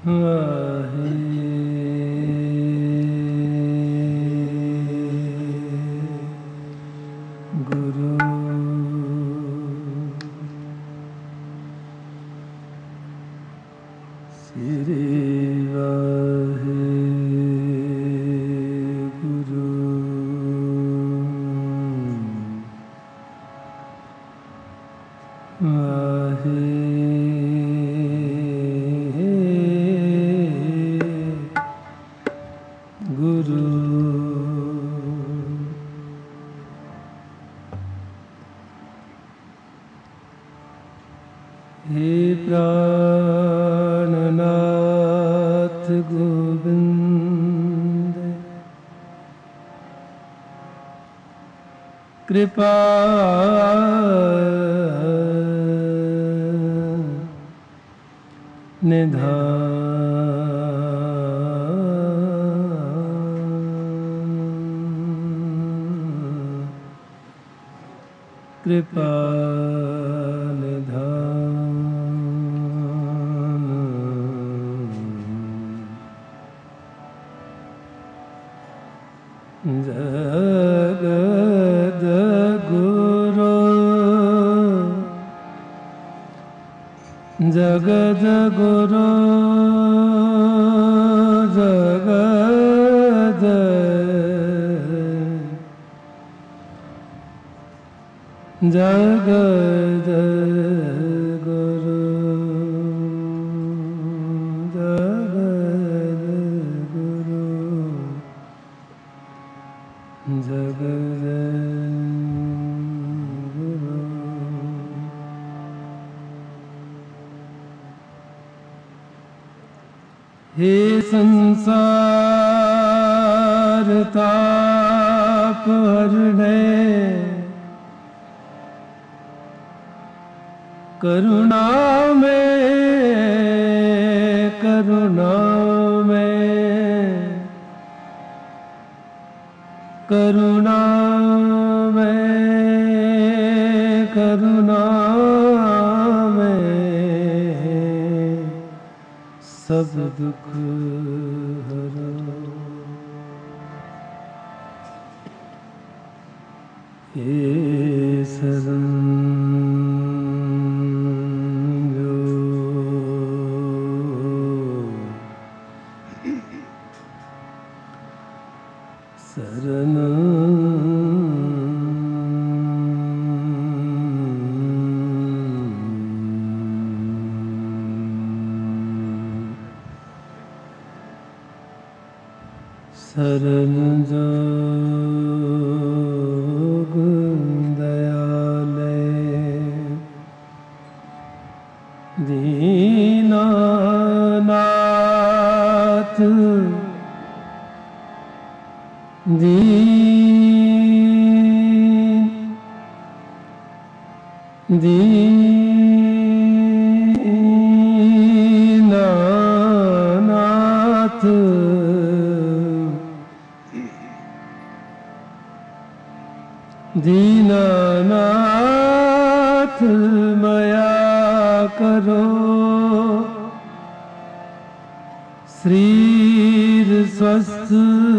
वाहे गुरु श्री वाहे गुरु वाहे गुरु हे प्राणनाथ गोविंद कृपा निधान कृपा निधान जगद गुरु जगद गुरु जगद जगद गुरु जगद गुरु जगद गुरु हे संसार ताप हरणे करुणा में करुणा में करुणा में करुणा में सब दुख हरो हे शरण शरण शरण जोग दयाले दीनानाथ दीनानाथ दीनानाथ मया करो शरीर स्वस्थ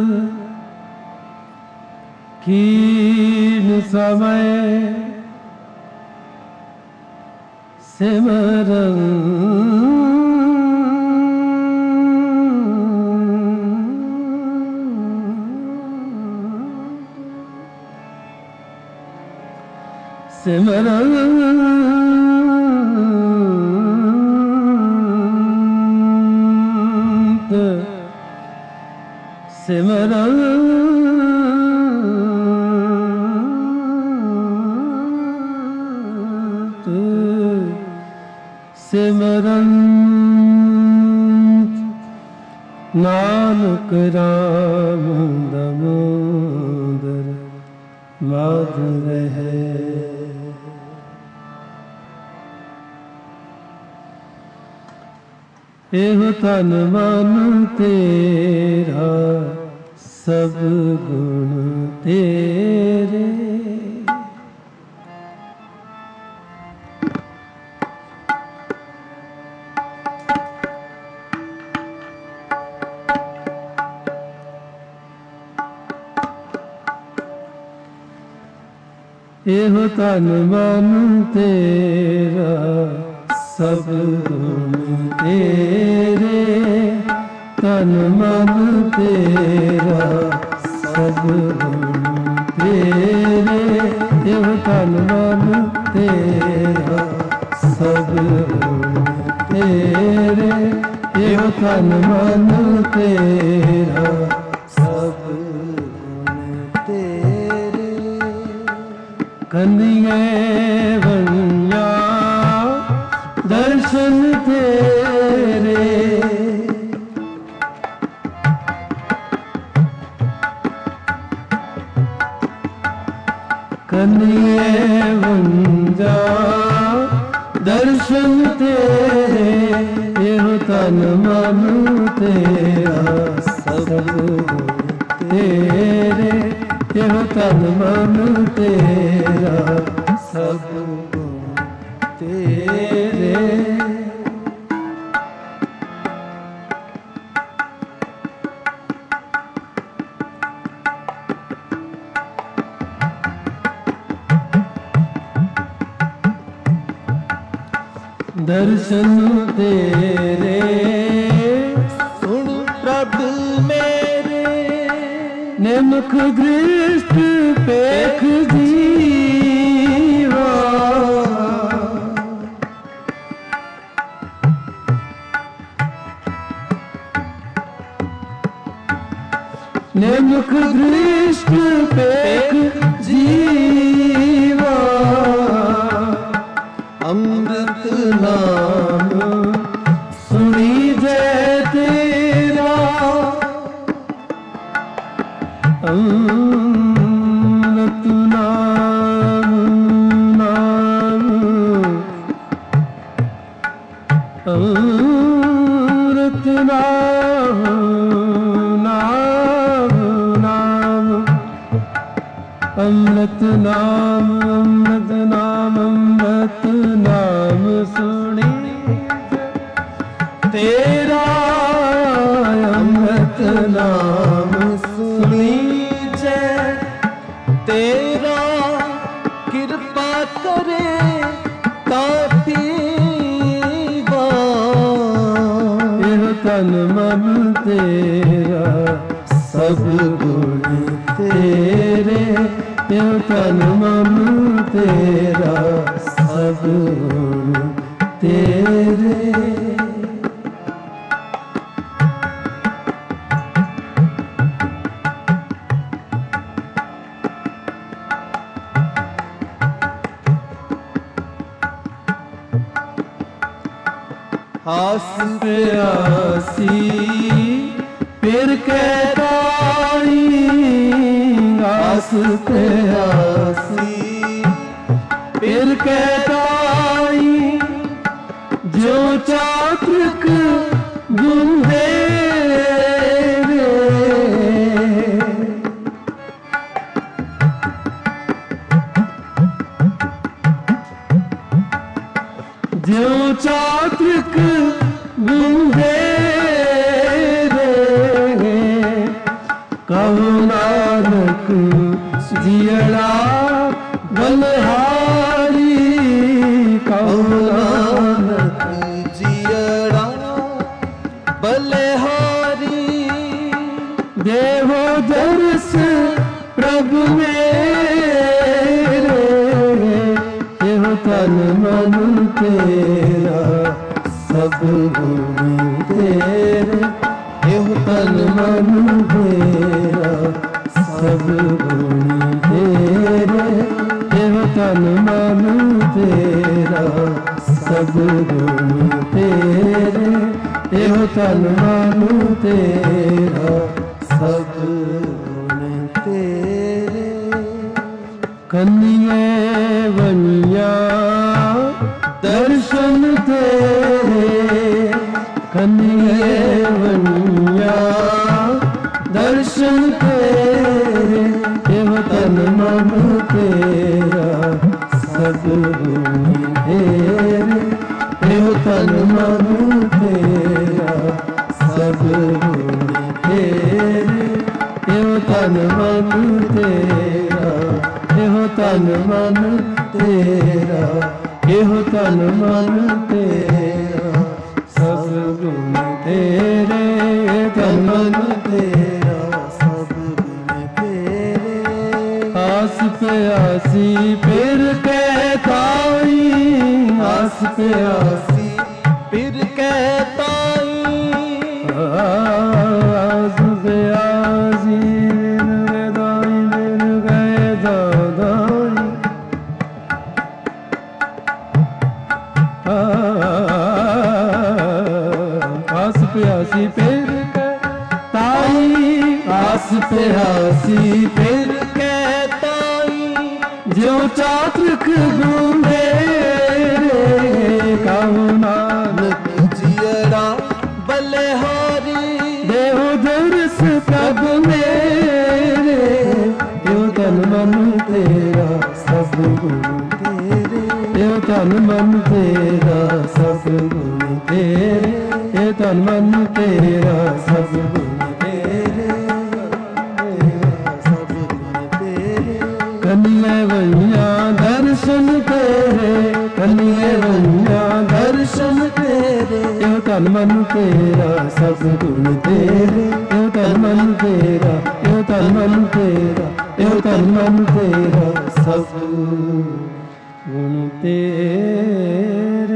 कीन समय सिमरन सिमरन सिमरन सिमरन नानक राम दामोदर माधव है एहो तन मन तेरा सब गुण तेरे ਇਹੋ ਤਨ ਮਨ ਤੇਰਾ ਸਭ ਗੁਣ ਤੇਰੇ, ਤਨ ਮਨ ਤੇਰਾ ਸਭ ਗੁਣ ਤੇਰੇ, ਇਹੋ ਤਨ ਮਨ ਤੇਰਾ ਸਭ ਗੁਣ ਤੇਰੇ, ਇਹੋ ਤਨ ਮਨ ਤੇਰਾ ਸਭ ਗੁਣ ਤੇਰੇ। ਕੰਨੀਏ ਵੰਨਿਆ ਦਰਸ਼ਨ ਤੇਰੇ, ਕੰਨੀਏ ਵੰਜਾ ਦਰਸ਼ਨ ਤੇਰੇ, ਇਹੋ ਤਨ ਮਨ ਤੇਰਾ ਸਭ ਗੁਣ ਤੇਰੇ, ਇਹੋ ਤਨ ਮਨ ਤੇਰਾ ਸਭ ਗੁਣ ਤੇਰੇ। ਦਰਸ਼ਨ ਤੇਰੇ ਸੁਣ ਪ੍ਰਭ ਮੇਰੇ, ਨਿਮਖ ਦ੍ਰਿਸ਼ਟ ਪੇਖ ਜੀਵਾ, ਨਿਮਖ ਦ੍ਰਿਸ਼ਟ ਪੇਖ ਜੀਵਾ, ਅੰਮ੍ਰਿਤ ਨਾਮ ਸੁਣੀ ਜੈ ਤੇਰਾ, ਅੰਮ੍ਰਿਤ ਨਾਮ ਨਾਮ, ਅੰਮ੍ਰਿਤ ਨਾਮ ਨਾਮ ਨਾਮ, ਅੰਮ੍ਰਿਤ ਨਾਮ ਅੰਮ੍ਰਿਤ ਨਾਮ ਅੰਮ੍ਰਿਤ ਨਾਮ ਸੁਣੀ ਤੇਰਾ, ਅੰਮ੍ਰਿਤ ਨਾਮ ਸੁਣੀ ਜੈ ਤੇਰਾ, ਕਿਰਪਾ ਕਰੇ ਤਾਂ ਪੀਵਾ, ਇਹੋ ਤਨ ਮਨ ਤੇਰਾ ਸਭ ਗੁਣ ਤੇਰੇ, ਇਹੋ ਤਨ ਮਨ ਤੇਰਾ ਸਭ ਗੁਣ ਤੇਰੇ। ਆਸ ਪਿਆਸੀ ਫਿਰ ਕੈ ਤਾਈ, ਆਸ ਪਿਆਸੀ ਫਿਰ ਕੈ ਤਾਈ, ਜੋ ਚਾਤ੍ਰਿਕ ਗੁੰਧੇਰੇ, ਜੋ ਚਾਤ੍ਰਿਕ ਗੁੰਧੇਰੇ, ਕਹੋ ਨਾਨਕ ਜੀਅੜਾ ਬਲਿਹਾਰੀ, ਕਹੋ ਨਾਨਕ ਜੀਅੜਾ ਬਲਿਹਾਰੀ, ਦੇਵੋ ਦਰਸ ਪ੍ਰਭ ਮੇਰੇ, ਇਹੋ ਤਨ ਮਨ ਤੇਰਾ ਸਭ ਗੁਣ ਤੇਰੇ, ਇਹੋ ਤਨ ਮਨ ਤੇਰਾ ਸਭ ਗੁਣ ਤੇਰੇ, ਇਹੋ ਤਨ ਮਨ ਤੇਰਾ ਸਭ ਗੁਣ ਤੇਰੇ, ਇਹੋ ਤਨ ਮਨ ਤੇਰਾ ਸਭ ਗੁਣ ਤੇਰੇ। ਕੰਨੀਏ ਵੰਨਿਆ ਦਰਸ਼ਨ ਤੇਰੇ, ਕੰਨੀਏ ਵੰਨਿਆ ਦਰਸ਼ਨ ਤੇਰੇ, ਇਹੋ ਤਨ ਮਨ ਤੇਰਾ ਸਭ ਗੁਣ ਤੇਰੇ, ਇਹੋ ਤਨ ਮਨ ਤੇਰਾ ਸਭ ਗੁਣ ਤੇਰੇ, ਇਹੋ ਤਨ ਮਨ ਤੇਰਾ, ਇਹੋ ਤਨ तन मन तेरा, एहो तन मन तेरा, सब गुण तेरे, तन मन तेरा, सब गुण तेरे। आस पे आसी फिर कहताई, आस पे आसी फिर कहताई, आस पे आसी प्यासी फिर कहताई, आस प्यासी फिर कहताई, जो चातक बूंदे कहु नानक जियरा बलिहारी, देहु दरस प्रभु मेरे, यो तन मन तेरा सब गुण तेरे, यो तन मन तेरा सब गुण तेरे, ये तन मन तेरा सब गुण तेरे, सब गुण तेरे। कन्ये वैया दर्शन तेरे, कन्ये वैया दर्शन तेरे, यो तन मन तेरा सब गुण तेरे, यो तन मन तेरा, यो तन मन तेरा, यो तन मन तेरा सब गुण तेरे।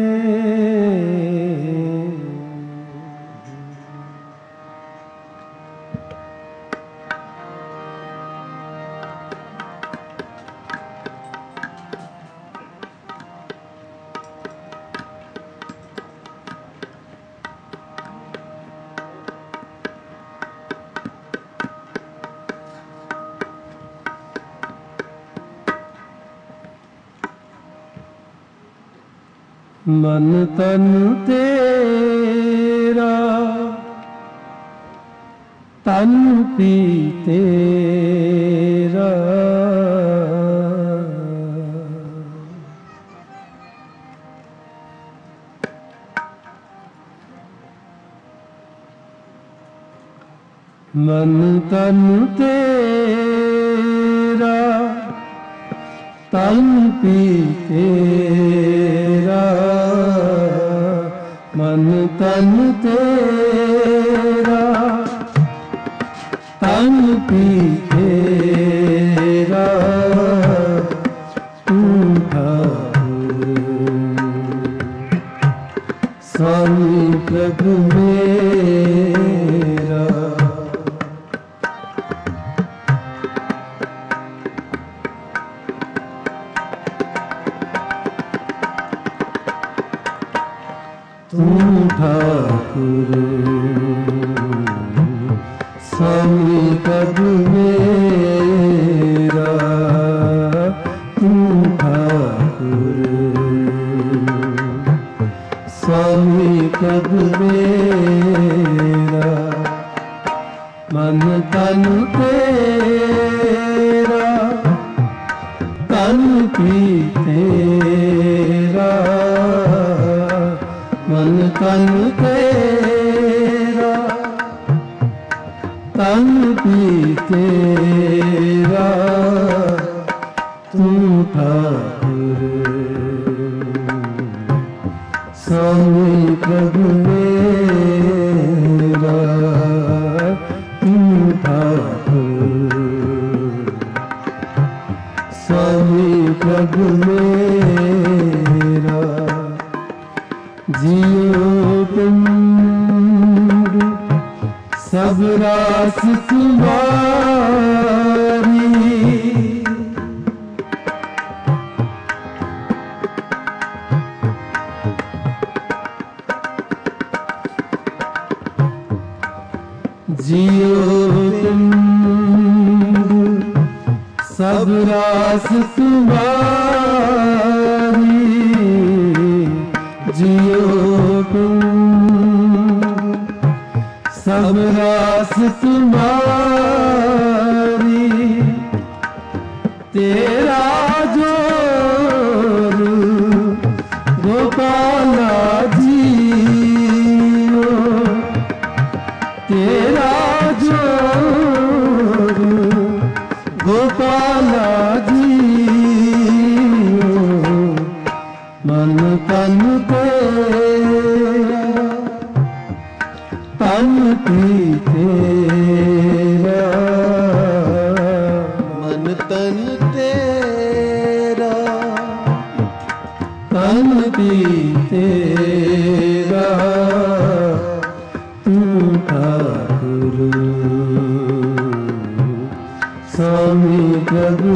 मन तन तेरा, तन पी तेरा, मन तन तेरा, तन पी तेरा, मन तन तेरा, तन पी तेरा, तू ठाकुर स्वामी प्रभु मेरा। तू ठाकुर स्वामी प्रभु मेरा, तू ठाकुर स्वामी प्रभु मेरा। मन तन तेरा, तन पी तेरा, मन तन तेरा, तन पी तेरा, तू ठाकुर स्वामी प्रभु मेरा, तू ठाकुर स्वामी प्रभु मेरा। जियो पिंड सब रास तुम्हारी, जियो पिंड सब रास तुम्हारी, जियो सब रास तुम्हारी, तेरा जोर गोपाला जियो, तेरा जोर गोपाला जियो, तन तेरा, मन तन तेरा, तन तेरा तू ठाकुर स्वामी प्रभु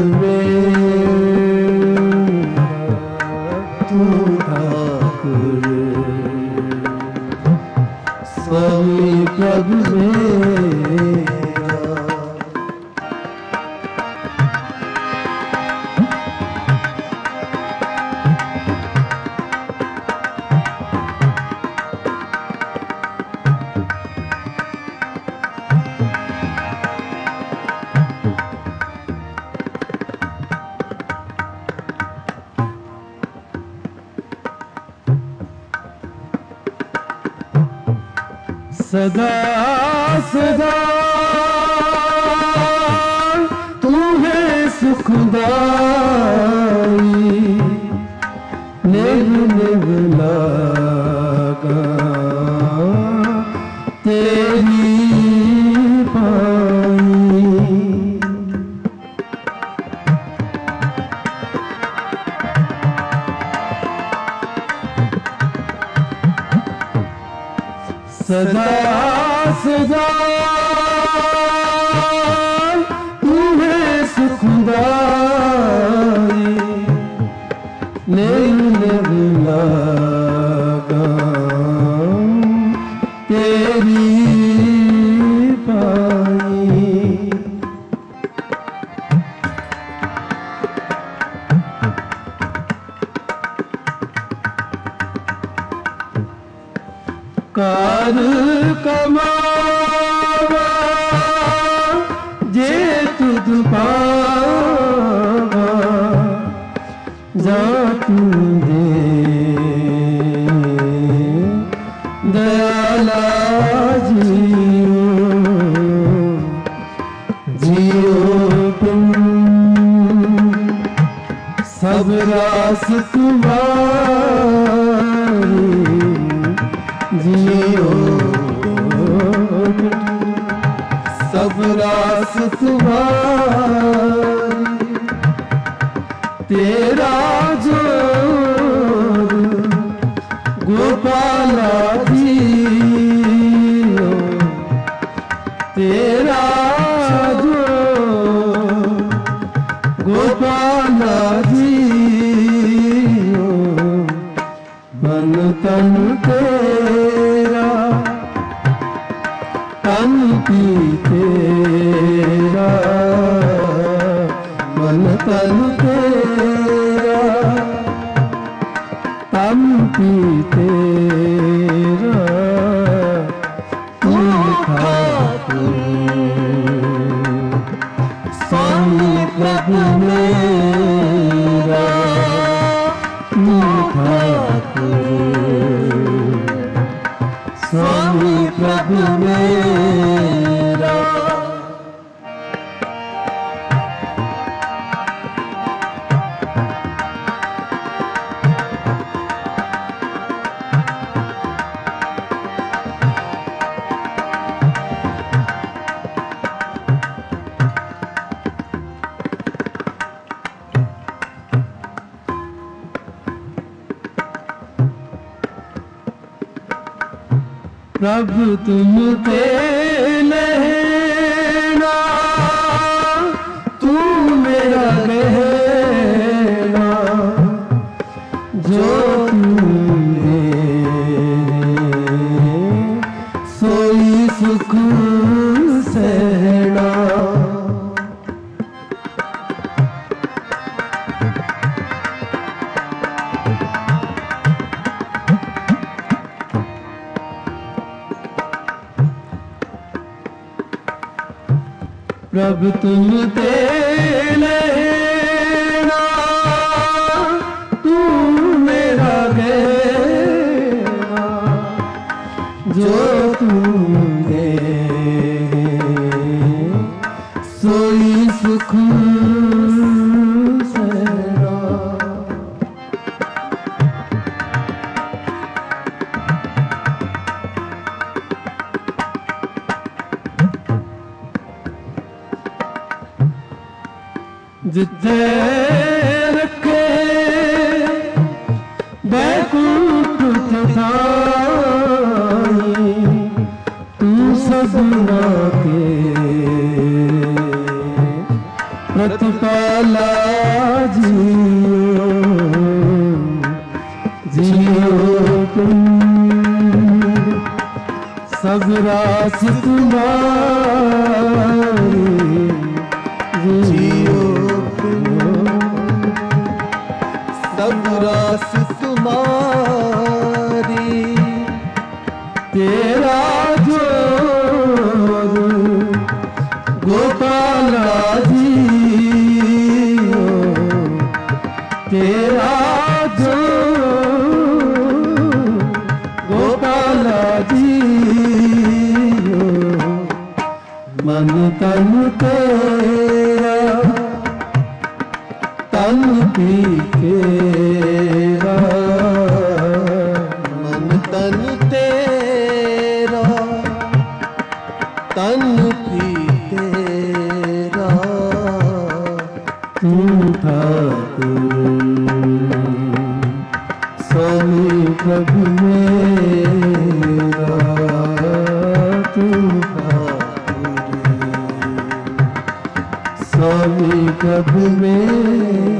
मेरा, तू ठाकुर स्वामी प्रभु मेरा। सदा सदा तू है सुखदाई, निभ निभ लागा तेरी पाई। सदा सदा तू है सुखदाई, निभ निभ लागा तेरी पाई। कार कमावा जे तुझ पावा, जा तू दे दयाला जियो, जियो तुम सब रास तुम्हारी, जियो सब रास तुम्हारी। तेरा जोर गोपाला जियो, तेरा जोर गोपाला जियो, मन तन तेरा, तन तेरा, मन तन तेरा, तन तेरा तू ठाकुर स्वामी प्रभु मेरा, तू ठाकुर स्वामी प्रभु मेरा। प्रभु तुम ते लेना, तू मेरा रहना, जो तुमने सोई सुख सहना। प्रभु तुम ते लेना, तू मेरा गहना, जो तुम दे सोई सुख सहना। जिथे रखे बैकुंठ ठाई तू सगुना के प्रतिपाला जियो जियो तुम सब रास तुम्हारी जियो सब रास तुम्हारी तेरा जोर गोपाला जी तेरा जोर गोपाला जी मन तन तेरा तन पी तेरा मन तन तेरा तन भी तेरा तू ठाकुर स्वामी प्रभु मेरा तू स्वामी प्रभु मेरा।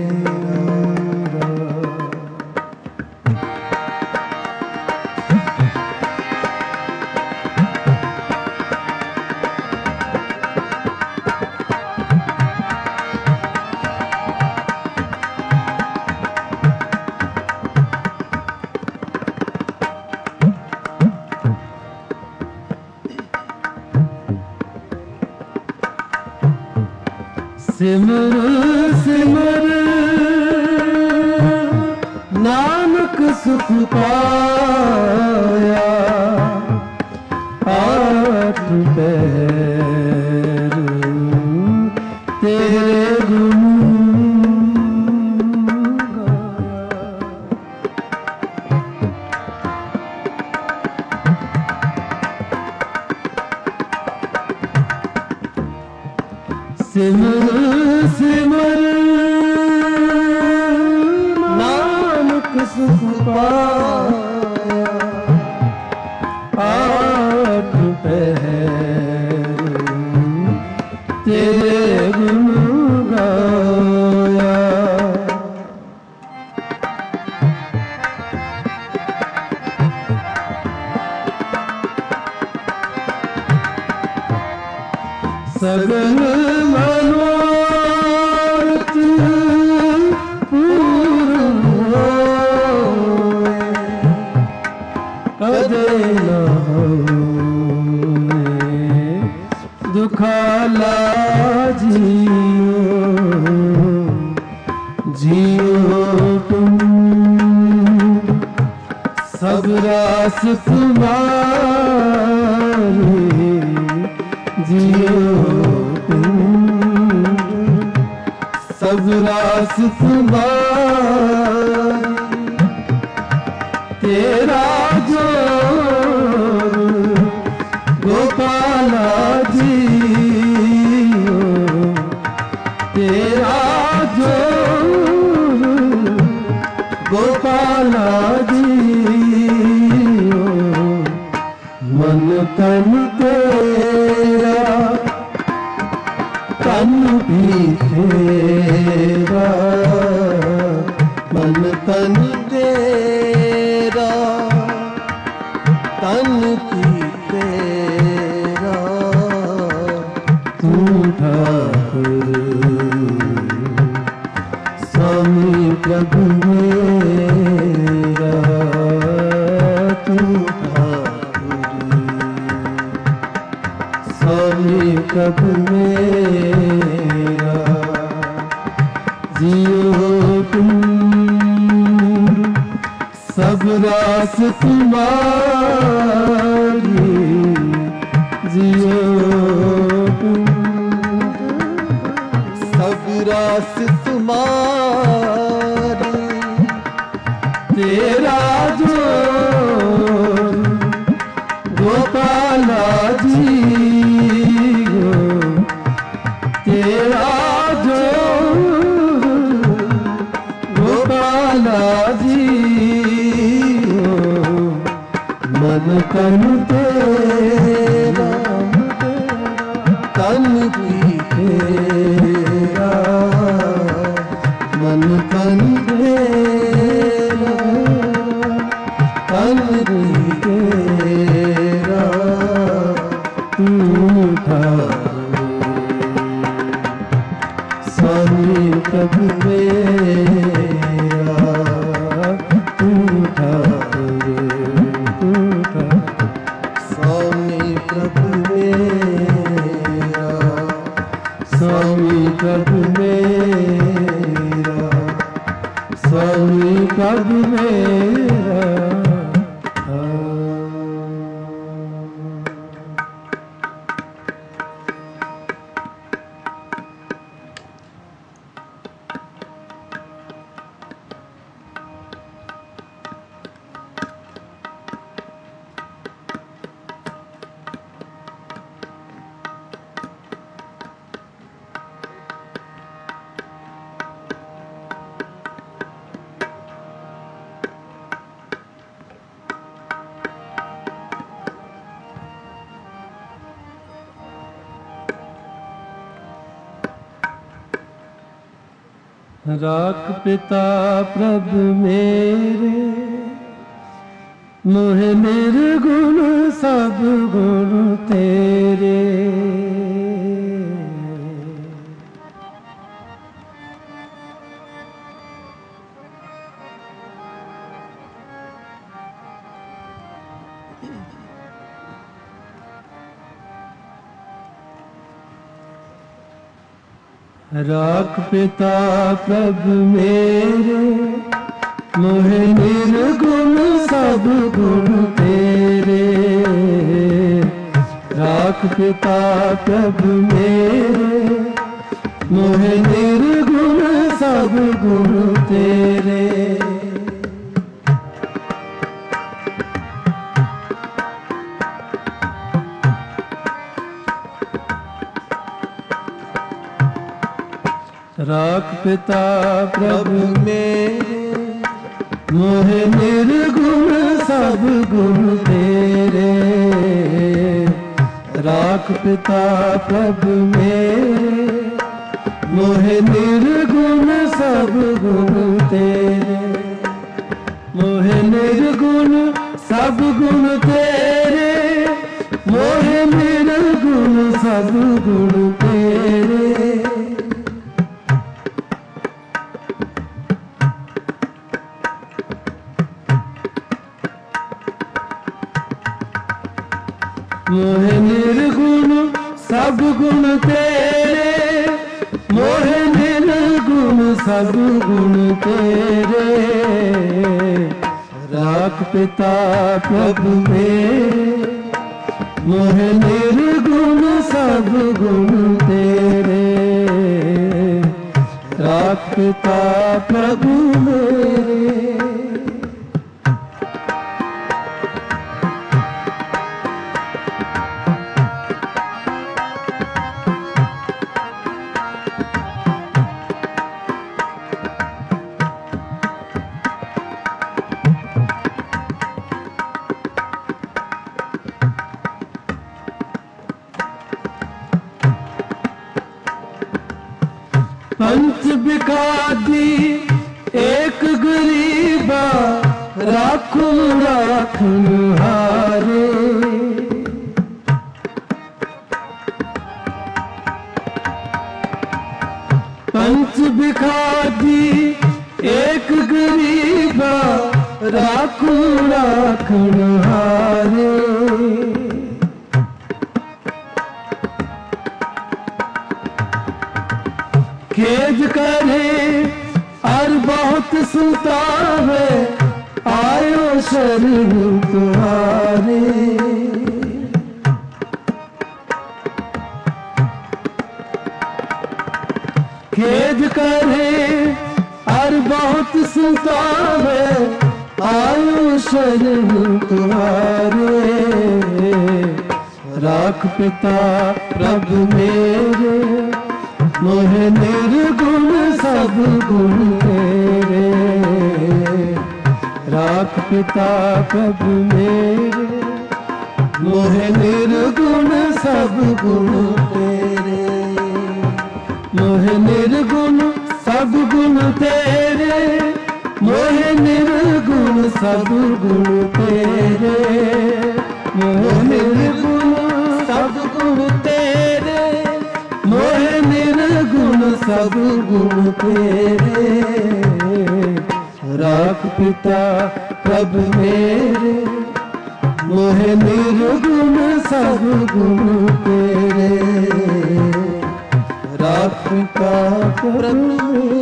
सिमर सिमर नानक सुख पाया आठ पैर तेरे गुण सिमर सिमर नानक सुख पाया आठ पैर तेरे गुण गाया सगल मनोरथ पूर्ण होए कदे न होए दुखाला जियो जियो तुम सब रास तुम्हारी जियो सब रास तुम्हारी तेरा जोर गोपाला जी तेरा जोर गोपाला जी मन तन तेरा तन भी तेरा मन तन तेरा तन भी तेरा तू ठाकुर स्वामी प्रभु मेरा तू स्वामी प्रभु मेरा जियो तुम सब रास तुम्हारी जियो तुम सब रास तुम्हारी तेरा जोर गोपाला जी तेरा जोर तेरा तन भी तेरा मन तन तेरा तन भी तेरा तू ठाकुर स्वामी प्रभु मेरा तू ठाकुर स्वामी प्रभु मेरा स्वामी प्रभु मेरा स्वामी प्रभु मेरा राख पिता प्रभु मेरे मोह निर्गुण सब गुण तेरे राख पिता प्रभु मेरे मोह निर्गुण सब गुण तेरे राख पिता प्रभु मेरे मोह निर्गुण सब गुण तेरे राख पिता प्रभु मेरे मोह निर्गुण सब गुण तेरे राख पिता प्रभु मेरे मोह निर्गुण सब गुण तेरे मोह निर्गुण सब गुण तेरे मोह निर्गुण सब गुण तेरे मोह निर्गुण सब गुण तेरे मोह निर्गुण सब गुण तेरे राख पिता प्रभु मेरे मोह निर्गुण सब गुण तेरे राख पिता प्रभु मेरे पंच बिकादी एक गरीबा राखू राखन हारे पंच बिकादी एक गरीबा राखू राखन हारे खेद करे और बहुत सुतावे आयो शरण तुम्हारे खेद करे और बहुत सुतावे आयो शरण तुम्हारे राख पिता प्रभु मेरे मोह निर्गुण सब गुण तेरे राख पिता प्रभु मेरे मोहे निर्गुण सब गुण तेरे, मोहे निर्गुण सब गुण तेरे, मोहे निर्गुण सब गुण तेरे, मोहे निर्गुण सब गुण तेरे, मोहे निर्गुण सब गुण तेरे। राख पिता प्रभु मेरे, मोहे निर्गुण सब गुण तेरे। राख पिता प्रभु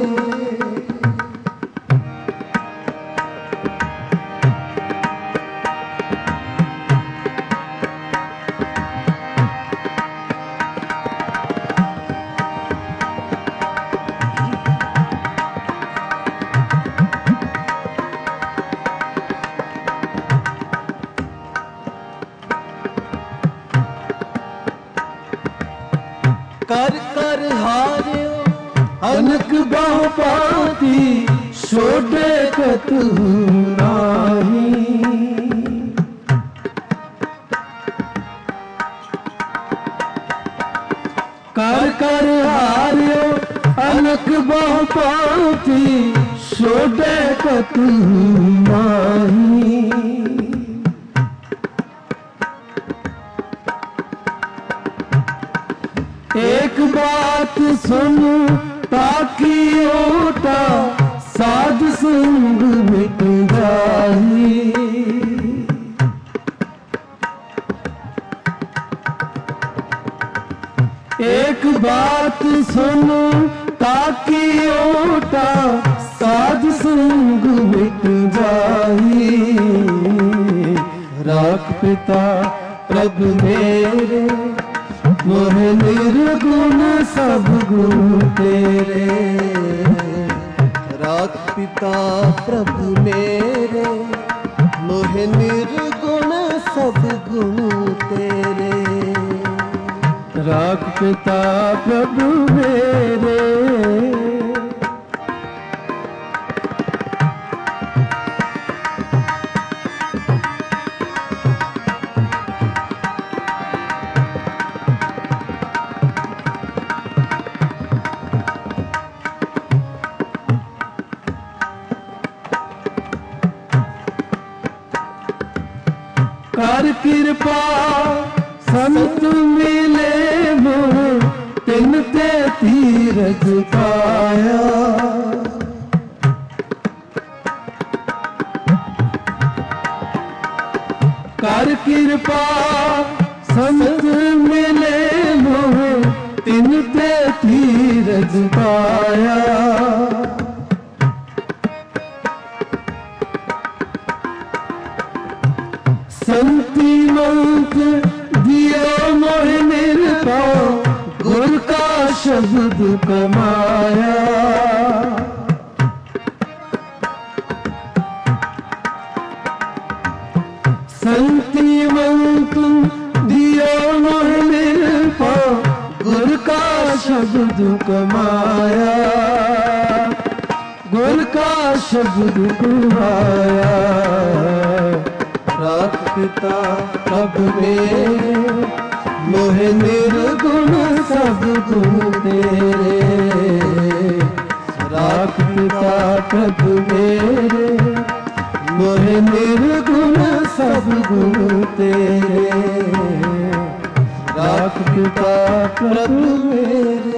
कर कर हारियो अनक बहु पाती, छोटे कतु नाही। कर कर हारियो अनक बहु पाती, छोटे कतु नाही। एक बात सुन ताकि ओटा, साध संग मिट जाही। एक बात सुन ताकि ओटा, साध संग मिट जाही। राख पिता प्रभु मेरे, मोहे निर्गुण सब गुण तेरे। राख पिता प्रभु मेरे, मोहे निर्गुण सब गुण तेरे। राख पिता प्रभु मेरे, कर कृपा संत मिले मोह, तिन ते धीरज पाया। कर कृपा संत मिले मोह, तिन ते धीरज पाया। संति मंत दियो मोहि निर्भय, गुर का शब्द कमाया। संति मंत दियो मोहि निर्भय, गुर का शब्द कमाया। गुर का शब्द कमाया। राख पिता प्रभु मेरे, मोहे निर्गुण सब गुण तेरे। राख पिता प्रभु मेरे, मोहे निर्गुण सब गुण तेरे। राख पिता प्रभु मेरे।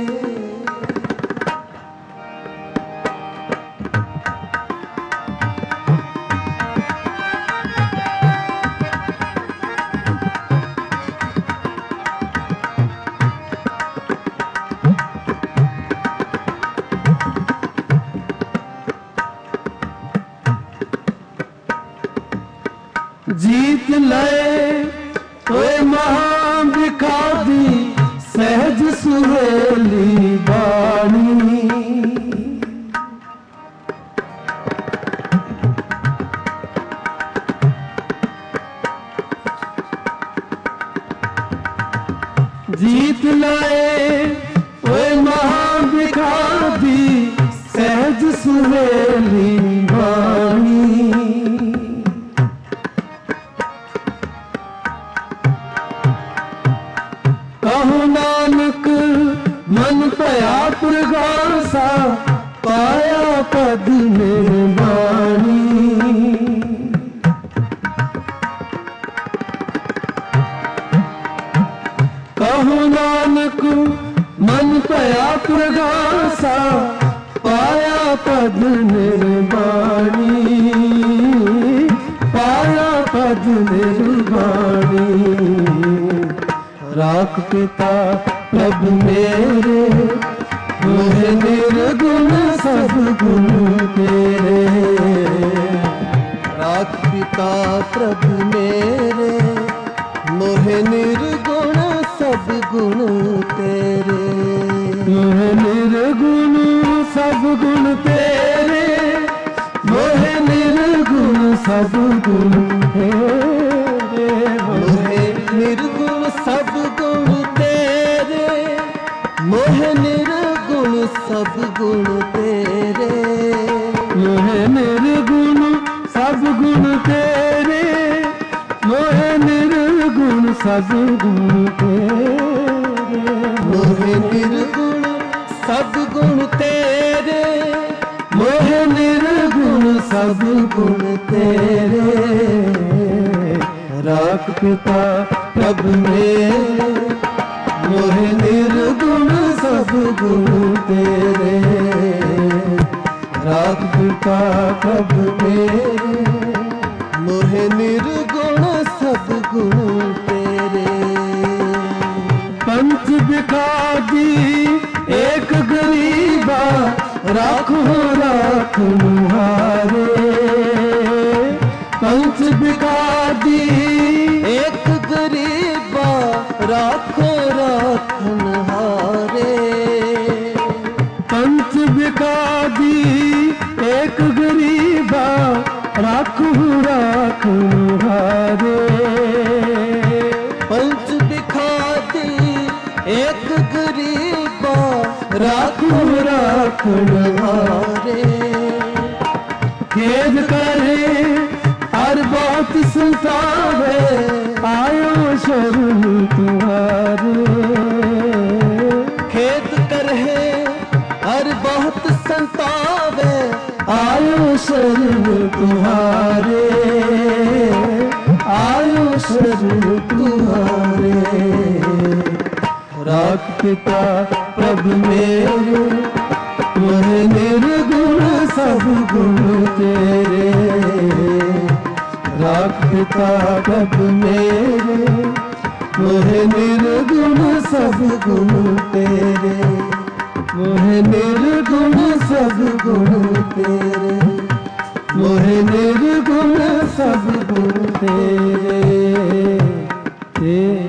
जीत लय ओए महाभिखादी, सहज सुहेली बाणी। जीत लय ओए महाभिखादी, सहज सुहेली बाणी। कहु नानक मन पया प्रगासा, पाया पद निर्वाणी। कहु नानक मन पया प्रगासा, पाया पद निर्वाणी, पाया पद निर्वाणी। राख पिता प्रभु मेरे, मोहे निर्गुण सब गुण तेरे। राख पिता प्रभु मेरे, मोहे निर्गुण सब गुण तेरे। मोहे निर्गुण सब गुण तेरे, मोहे निर्गुण सब गुण तेरे। मोहे निर्गुण सब गुण तेरे, मोहे निर्गुण सब गुण तेरे। मोहे निर्गुण सब गुण तेरे, मोहे निर्गुण सब गुण तेरे। मोहे निर्गुण सब गुण तेरे, मोहे निर्गुण सब गुण तेरे। राख पिता प्रभु मेरे, मोहे निर्गुण सब गुण तेरे। राख पिता प्रभु मेरे, मोहे निर्गुण सब गुण तेरे। पंच बिखाजी एक गरीबा, राखो राख मुहारे। पंच बिखाजी एक गरीबा, राखो राखन हारे। पंच बिखाजी एक गरीबा, राखो राख मुहारे। पंच बिखाती एक गरीबा, राखो राखन हारे। खेद करे हर बात सुतावे, आयो शरण तुम्हारे। खेद करहे हर बहुत संतावे, आयो शरण तुम्हारे, आयो शरण तुम्हारे। राख पिता प्रभु मेरे, मोहे निर्गुण सब गुण तेरे। राख पिता प्रभु मेरे, मोहे निर्गुण सब गुण तेरे। मोहे निर्गुण सब गुण तेरे, मोहे निर्गुण सब गुण तेरे, तेरे।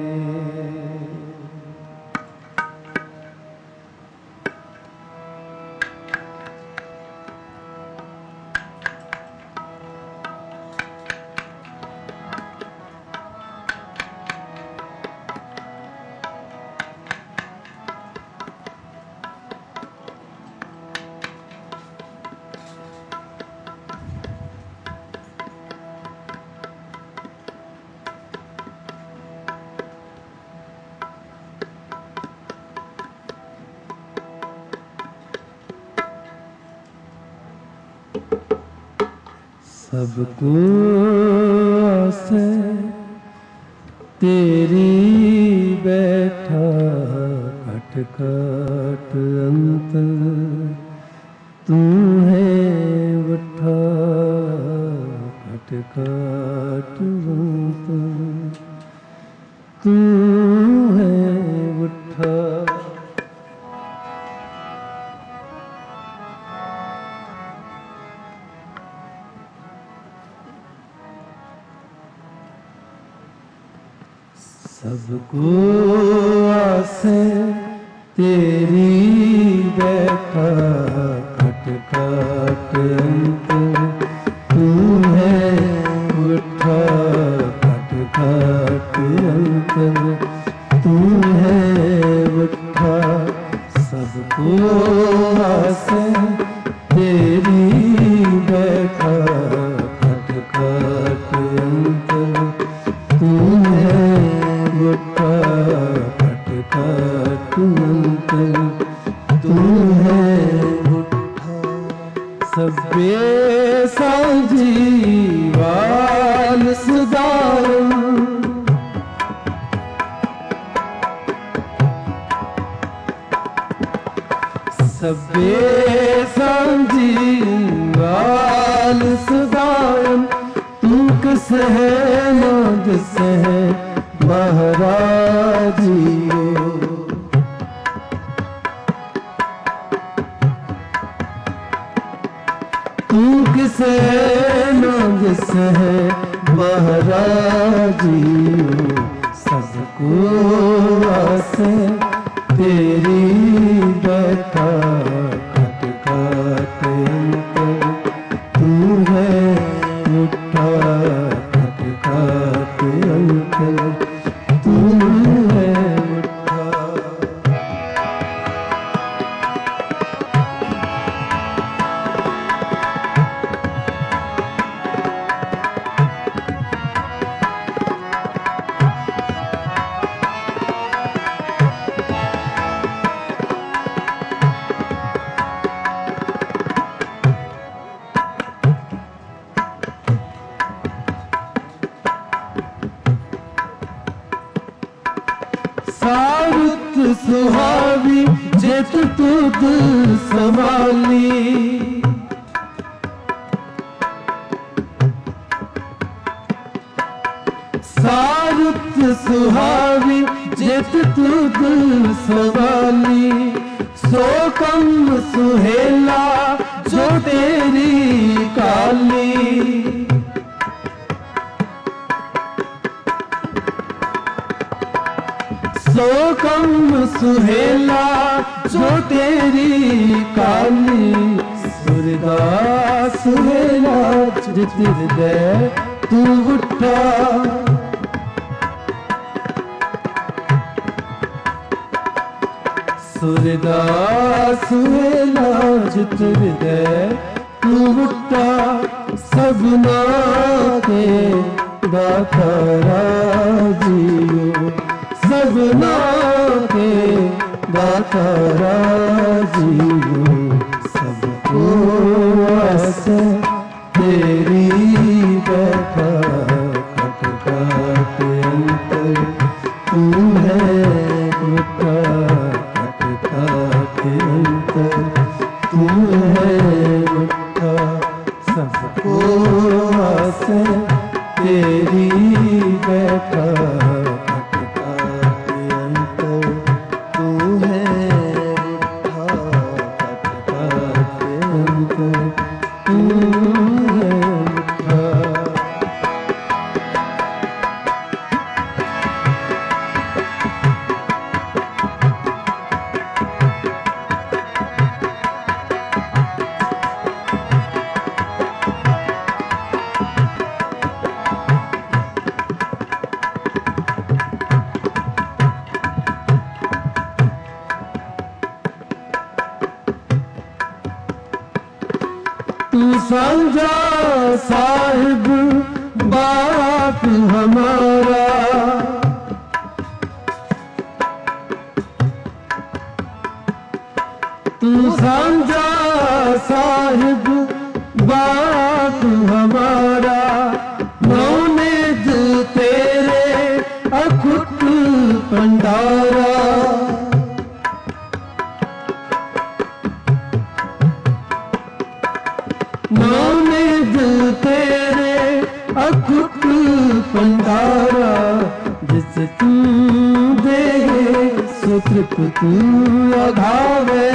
सबको आसे तेरी बैठा, खट खट अंत तू है उठा। खट खट अंत तू है उठा। सबको आसे तेरी बैठा, खट खट अंत तू है उठा। खट खट अंत तू है उठा। सबको आसे तेरी बैठा, खट खट अंत तू है उठा। सबे सांझीवाल सदायन तू किस है ना जिस है महाराजियो। तू किस है ना जिस है महाराजियो। सबको आसे तेरी बैठा खटखट तू है उठा खटखट तू है उठा। सारुत सुहावी जित तुद संभाली। सारुत सुहावी जित तुद संभाली। सो कम सुहेला जो तेरी काली। सो कम सुहेला जो तेरी काली। सूरदास सुहेला जित हृदय तू उठा। सूरदास सुहेला जित हृदय तू उठा। सबना के दाता राजियो। सबना के दाता राजियो। सबको आसे तेरी बैठा खटखट अंतर तू है उठा खटखट अंतर तू है उठा। सबको आसे तेरी बैठा तू समझा साहिब बाप हमारा। तू समझा साहिब बाप हमारा। नौनेद तेरे अखुट भंडारा। नौनेद तेरे अखुट भंडारा। जिस तू दे सो तृप्त तू अघावे।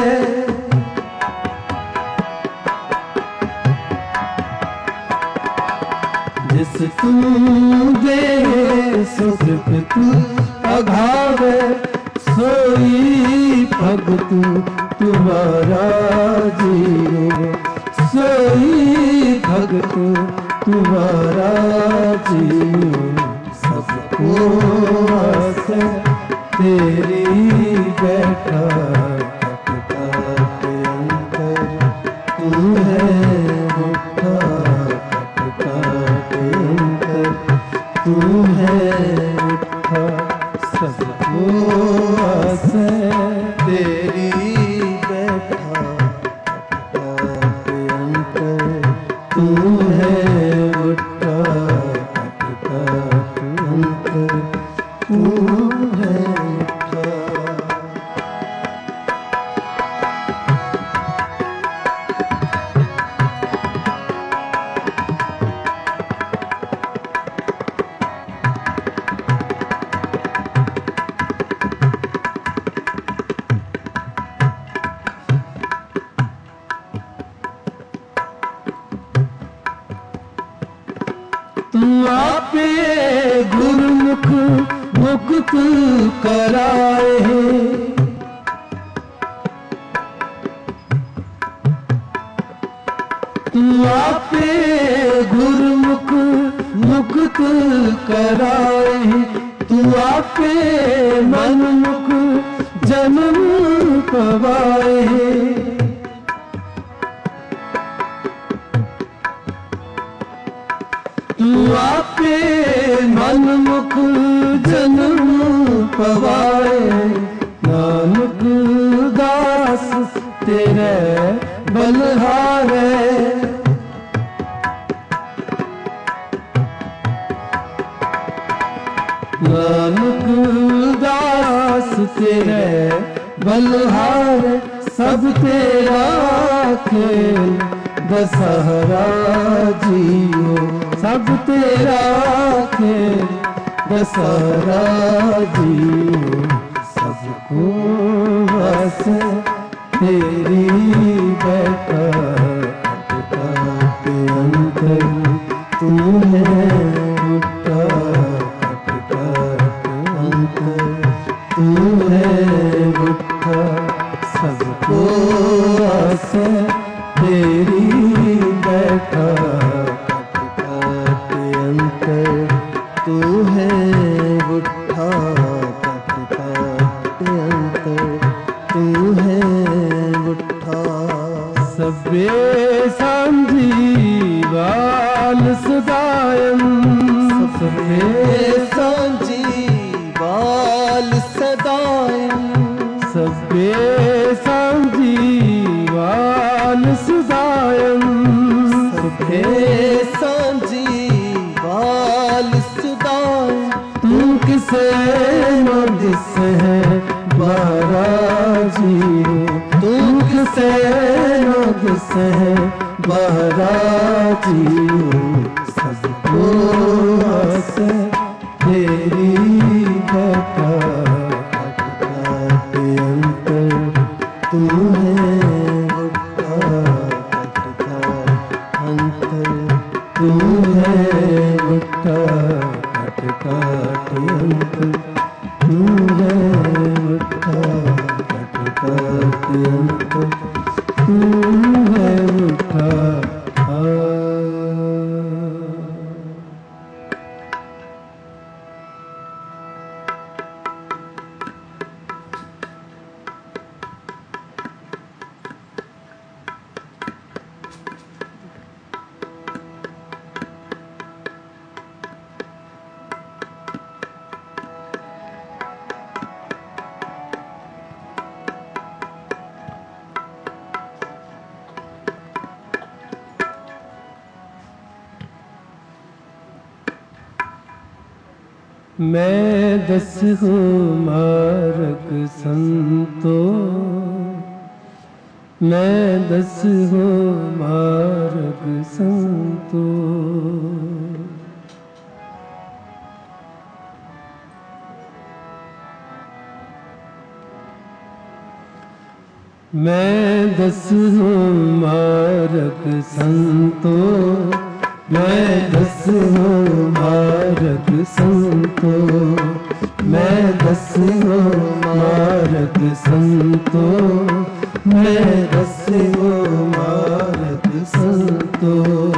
जिस तू दे सो तृप्त तू अघावे। सोई भगत तुम्हारा जियो। सोई भगत तुम्हारा जियो। सबको आसे तेरी बैठा खटखट अंतर तू है उठा खटखट अंतर तू है उठा। सबको आसे तेरी बैठा तू है उठा खटखट अंतर तू है उठा। मुक्त कराए। तू आपे गुरमुख मुक्त कराए। तू आपे मनमुख जन्म पवाए। तू आपे मनमुख जन्म पवाए। नानक दास तेरे बलहारे। नानक दास तेरे बलहारे। सब तेरा खेल दशहरा जियो। सब तेरा खेल दशहरा जियो। सबको बस तेरी बैठा के अंतर तू है उठा के अंतर तू है उठा। सबको आस तेरी बैठा के अंतर तू है उठा के अंतर तू है उठा। सबे संजीवाल सदायम। सबे संजीवाल सदायम। सबे संजीवाल सदायम। सबे संजीवाल सदायम। तू किसे मदिस है महाराजी। तू किसे मदिस है महाराजी। सबको आस तेरी बैठा के अंतर तू है उठा अंतर तू है उठा के अंतर तू है उठा के अंतर तू है उठा। मैं दस हूँ मार्ग संतो। मैं दस हूँ मार्ग संतो। मैं दस हूँ मार्ग संतो। मैं दस हूँ मार्ग संतो। मैं दस हूँ मार्ग संतो। मैं दस हूँ मार्ग संतो।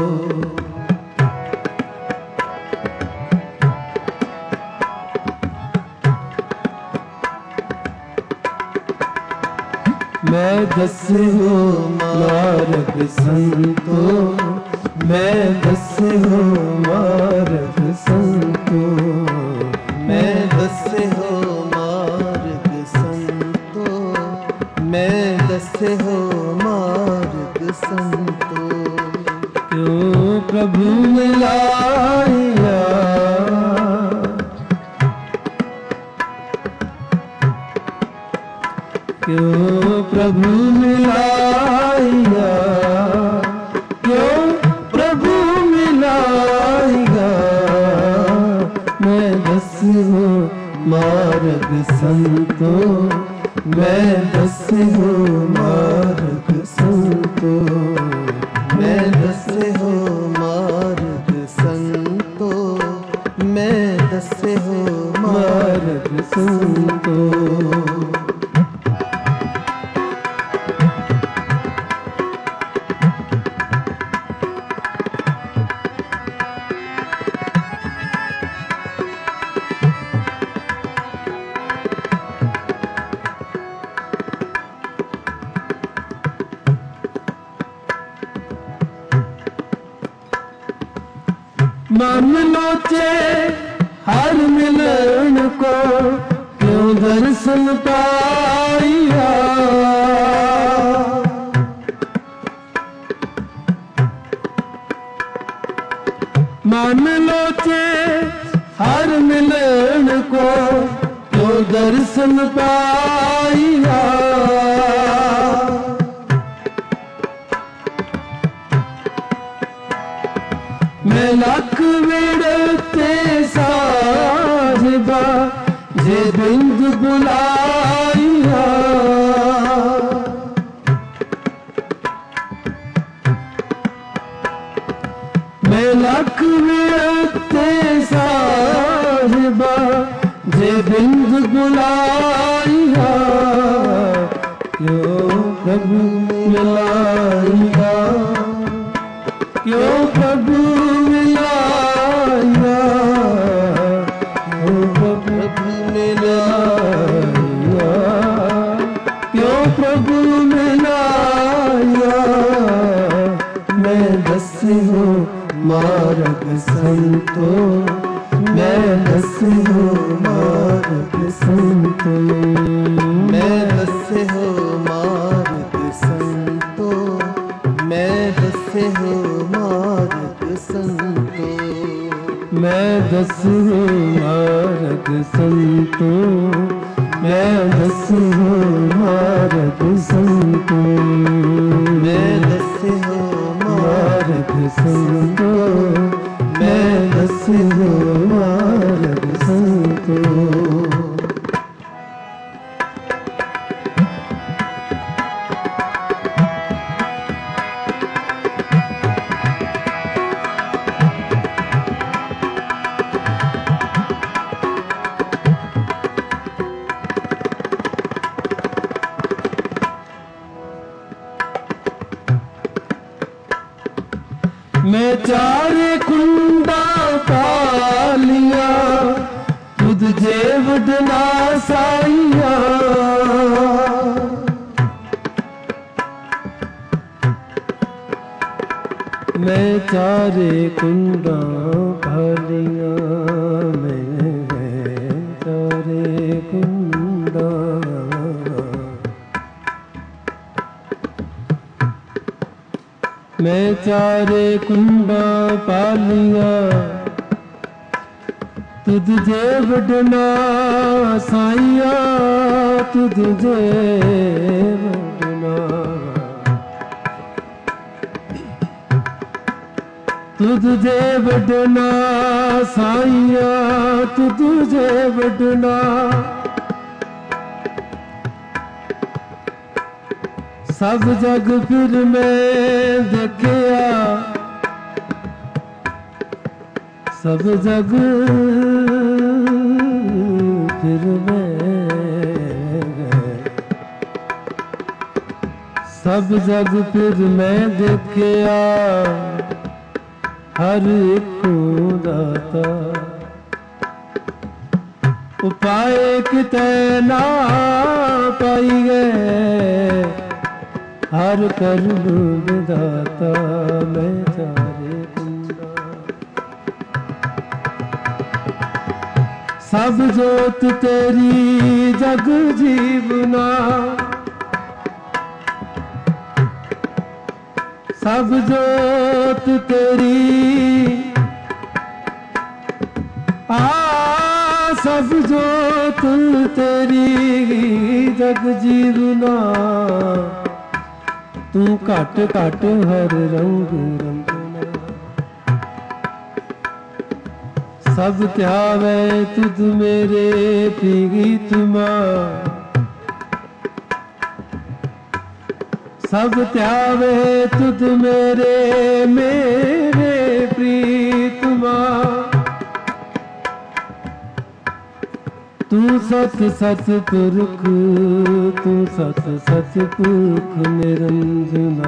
मैं दस हूँ मार्ग संतो। मैं दस हूँ मार्ग संतो। मैं दस हूँ मार्ग संतो। मैं दस हूँ मार्ग संतो। क्यों प्रभु मिलाया। क्यों प्रभु मिलाया। क्यों प्रभु मिलाएगा। मैं दस हूँ मार्ग संतो। मैं दस हूँ मार्ग संतो। मैं दस हूँ मार्ग संतो। मैं दस हूँ मार्ग संतो। मन लोचे हर मिलन को क्यों दर्शन पाइया। मन लोचे हर मिलन को क्यों दर्शन पाइया। मैं लख विड़ते साहिबा जे बिंद बुलाइया। मैं लख विड़ते साहिबा जे बिंद बुलाइया। क्यों प्रभु मिलाइया, क्यों प्रभु मिलाया, क्यों प्रभु मिलाया, क्यों प्रभु मिलाया। मैं दस्यो मार्ग संतो, मैं दस्यो मार्ग संतो। मैं दस्यो मार्ग संतो, मैं दस्यो मार्ग संतो। मैं दस्यो मार्ग संतो, मैं दस्यो मार्ग संतो। मैं दस्यो मार्ग संतो, मैं दस्यो मार्ग संतो। मैं चारे कुंडा पालिया तुझ जेवडना साइया। मैं चारे कुंडा पालिया, मैं चारे कुंडा। मैं चारे कुंडा पालिया तुझ जेवडना साइया। तुझ जेवडना, तुझ जेवडना साइया। तुझ जेवडना सब जग फिर मैं देखिया, सब जग फिर मैं, सब जग फिर मैं देखिया। हर एक दाता उपाय किते ना पाई गए। हर कर्म विधाता मैं चारे कुंडा। सब जोत तेरी जग जीवना, सब जोत तेरी सब जोत तेरी जग जीवना। तू घट घट हर रंग रंगना। सब त्यावे तुझ मेरे प्रीत मां। सब त्यावे तुझ मेरे प्रीत मां। तू सत सत पुरख, तू सत सत पुरख निरंजना।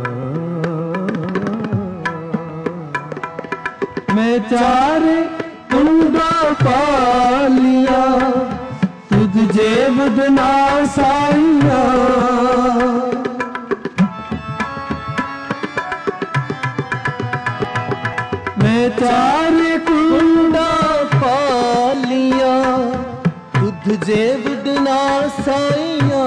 मैं चार कुंडा पालिया, तुझ जेब बिना साइया। मैं चार कुंडा पालिया, तुझ जेब बिना साइया।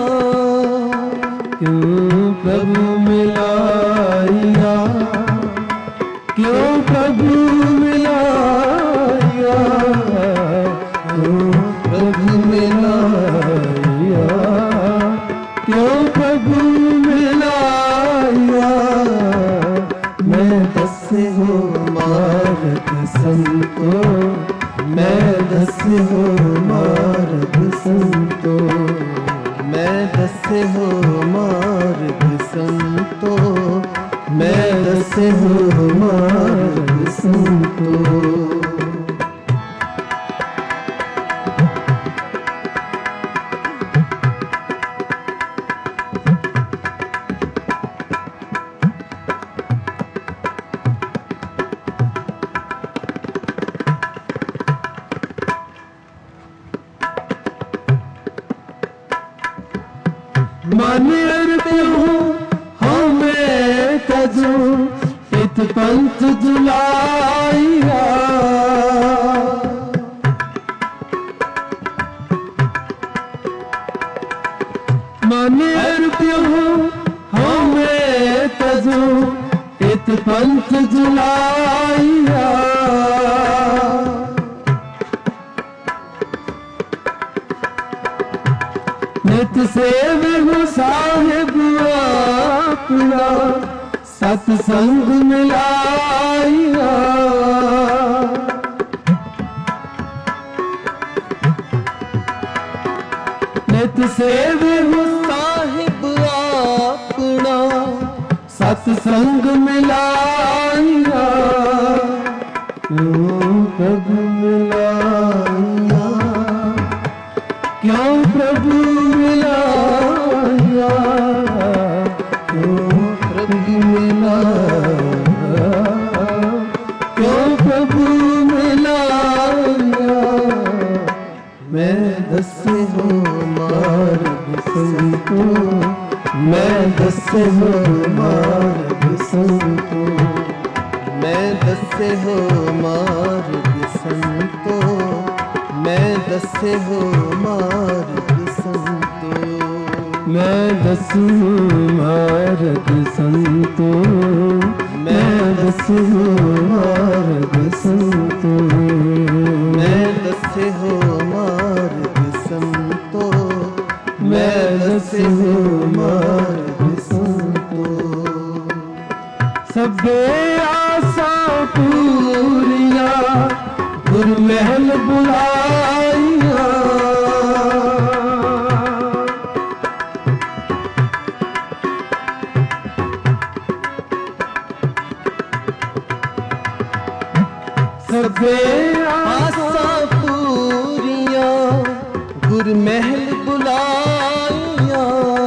क्यों प्रभु मिलाइया, क्यों प्रभु मिलाइया, क्यों प्रभु मिलाइया, क्यों प्रभु मिलाइया। मैं दस हो मार्ग संतो, मैं दस हो मार्ग संतो। मैं दस हो मार्ग संतो, मैं दस हो मार्ग संतो। मन अर्प्यो हमें तजो, इत पंथ जुलाइया। मन अर्प्यो हमें तजो, इत पंथ जुलाइया। नित सेवहु साहिब अपना, सत्संग मिलाइया। नित सेवहु साहिब अपना, सत्संग मिलाइया। क्यों प्रभु मिलाइया, क्यों प्रभु मिलाइया, क्यों प्रभु मिलाइया, क्यों प्रभु मिलाइया। मैं दस हो मार्ग संतो, मैं दस हो मार्ग संतो। मैं दस हो मार्ग संतो, मैं दस हो मार्ग संतो। मैं दस हो मार्ग संतो, मैं दस हो मार्ग संतो। मैं दस हो मार्ग संतो, मैं दस हो मार्ग संतो। सबे आसा पूरिया, गुरु महल बुलाइया। सबे आसा पूरिया, गुरु महल बुलाइया।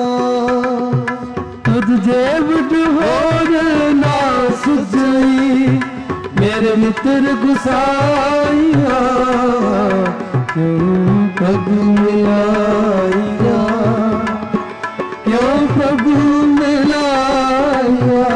तुझ जेब ढोर ना सुझई, मेरे मित्र गुसाइया। क्यों प्रभु मिलाइया, क्यों प्रभु मिलाइया,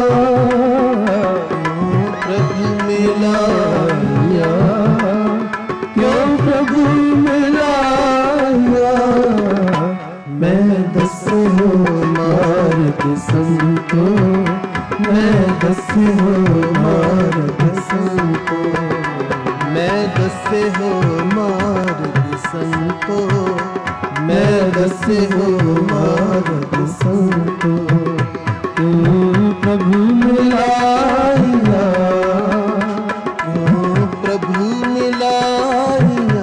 प्रभु मिलाइया। क्यों प्रभु मिलाइया। मैं दस हो मार्ग संतो, मैं दस हो मार्ग संतो। मैं दस हो मार्ग संतो, मैं दस हो मार्ग संतो। क्यों प्रभु मिलाइया, क्यों प्रभु मिलाइया।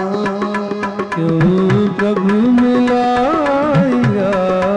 क्यों प्रभु मिलाइया,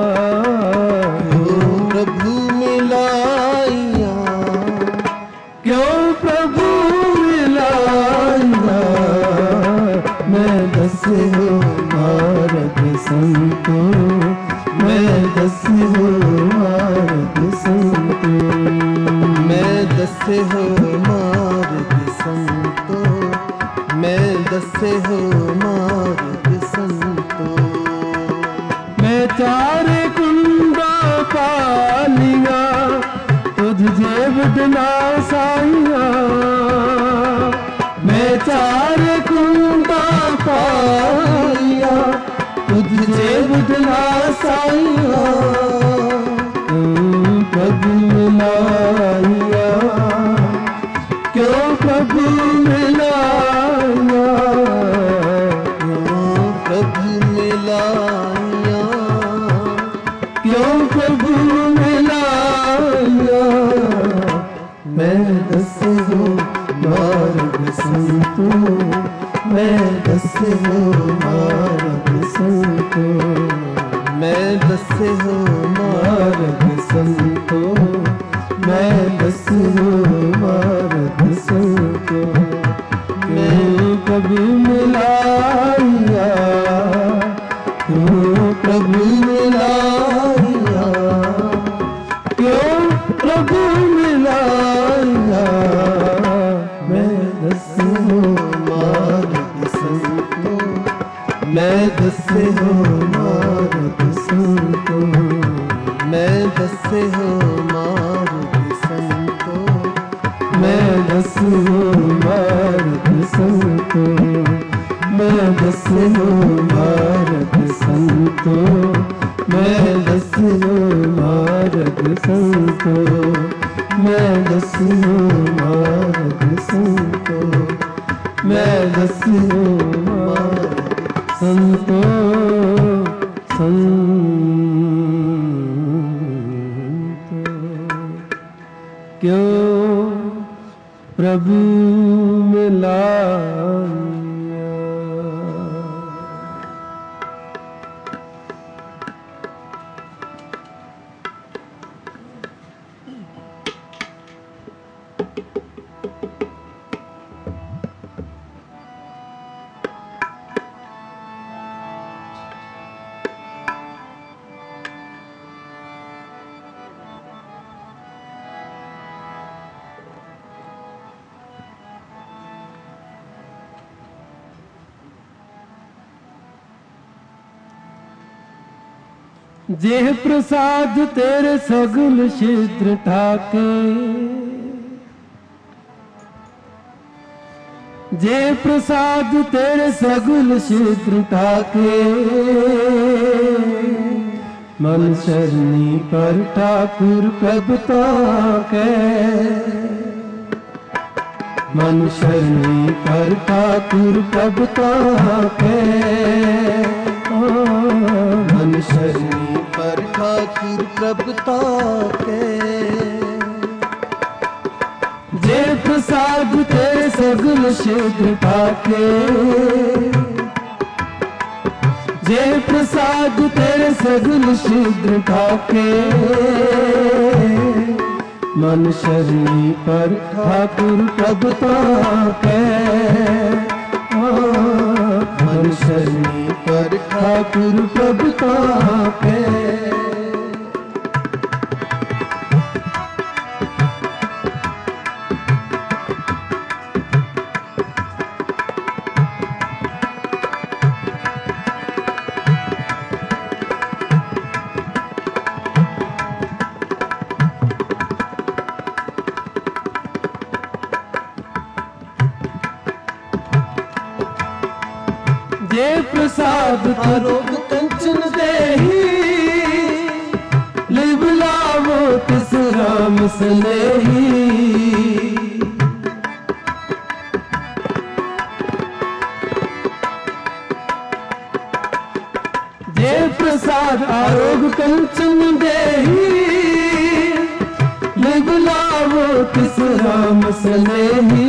क्यों प्रभु मिलाइया। क्यों प्रभु मिलाइया। मैं दस हो मार्ग संतो, मैं दसे हो मार्ग संतो, मैं दसे हो मार्ग संतो, मैं दसे हो मार्ग संतो। मैं चारे कुंडा पालिया, तुझ जेब बिना साइया, मैं चारे कुंडा पालिया, तुझ जेब बिना साइया, प्रभु मिलाया, क्यों प्रभु मिलाया, क्यों प्रभु मिलाया, क्यों प्रभु मिलाया। मैं दसे हो मार्ग संतो, मैं दसे हो मार्ग संतो, मैं दसे हो मार्ग संतो, मैं दसे हो मार्ग संतो। क्यों प्रभु मिलाया, क्यों प्रभु मिलाया, क्यों प्रभु मिलाया। मैं दसे हो मार्ग संतो, मैं दसे हो मार्ग संतो, मैं दसे हो मार्ग संतो, मैं दसे हो मार्ग संतो, मैं दसे हो मार्ग संतो, मैं दसे हो मार्ग संतो, मैं दसे हो मार्ग संतो, मैं दसे हो मार्ग संतो, संतो। क्यों प्रभु मिलाया। जेह प्रसाद तेरे सगुल छिद्र ठाके, जे प्रसाद तेरे सगुल छिद्र ठाके, मन शरणी पर ठाकुर प्रभुता के, मन शरणी पर ठाकुर प्रभुता के, मन शरणी पर ठाकुर प्रभुता के। जे प्रसाद तेरे सगुल छिद्र ठाके, जे प्रसाद तेरे सगुल छिद्र ठाके, मन शरणी पर ठाकुर प्रभुता के, मन शरणी पर ठाकुर प्रभुता के। जे प्रसाद आरोग कंचन देही, लिव लावो तिस राम स्नेही। जे प्रसाद आरोग कंचन देही, लिव लावो तिस राम स्नेही।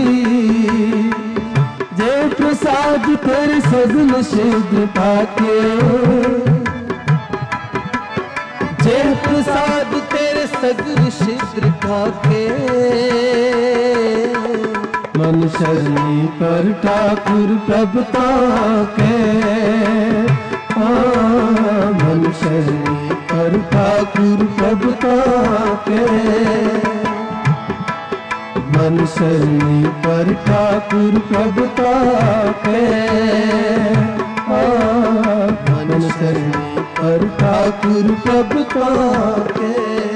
जे प्रसाद तेरे सगुल छिद्र ठाके, जे प्रसाद तेरे सगुल छिद्र ठाके, मन शरणी पर ठाकुर प्रभुता के, मन शरणी पर ठाकुर प्रभुता के, मन शरणी पर ठाकुर प्रभुता के, मन शरणी पर ठाकुर प्रभुता के।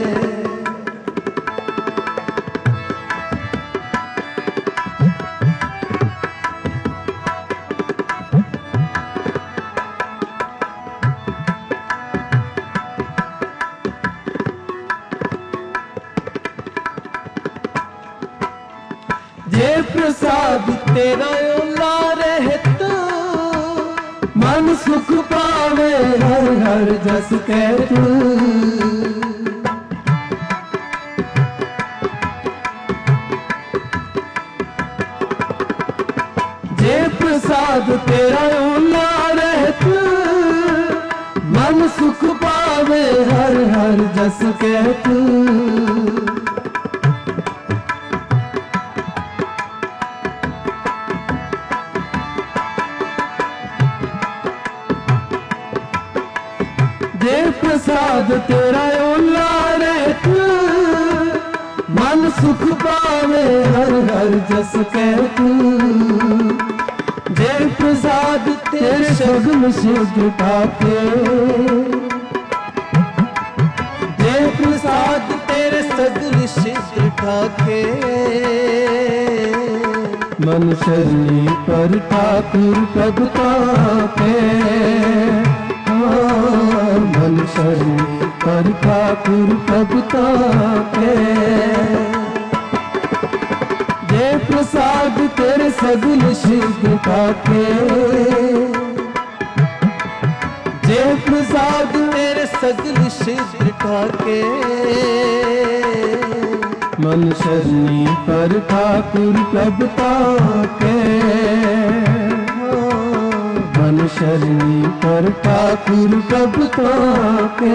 जे प्रसाद तेरा ओला रहत, मन सुख पावे हर हर जस कहत। जे प्रसाद तेरा ओला रहत, मन सुख पावे हर हर जस कहत। जे प्रसाद तेरा ओला रहत, मन सुख पावे हर हर जस कहत। जे प्रसाद तेरे सगल सिद्ध ठाके, जे प्रसाद तेरे सगल सिद्ध ठाके, मन शरणी पर ठाकुर प्रभुता के, मन शरणी पर ठाकुर प्रभुता के। जे प्रसाद तेरे सगल सिद्ध ठाके, जे प्रसाद तेरे सगल सिद्ध ठाके, मन शरणी पर ठाकुर प्रभुता के, मन शरणी पर ठाकुर प्रभुता के।